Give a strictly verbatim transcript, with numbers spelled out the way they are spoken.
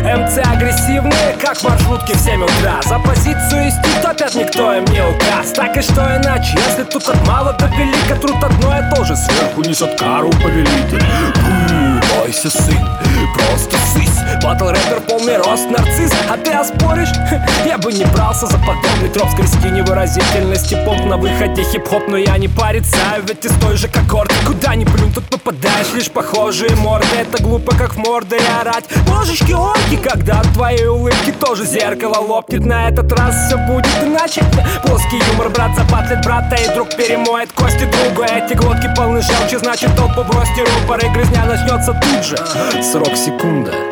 эм цэ агрессивные, как маршрутки в семь утра. За позицию исти топят, никто им не указ. Так и что иначе, если тут от мала до велика, труд одно и то же, сверху несет кару повелитель. Бойся, сын, просто сысь. Батл рэпер полный рост, нарцисс, а ты оспоришь? Я бы не брался за подобный троп. Скрести невыразительности, поп на выходе хип-хоп. Но я не порицаю, ведь из той же когорты. Куда ни плюнь, тут попадаешь, лишь похожие морды. Это глупо, как в морды и орать божечки орки, когда от твоей улыбки тоже зеркало лопнет. На этот раз все будет иначе. Плоский юмор, брат запатлит брата, и друг перемоет кости другу. Эти глотки полны желчи, значит толпу бросьте рупор, и грызня начнется тут же. Срок секунда.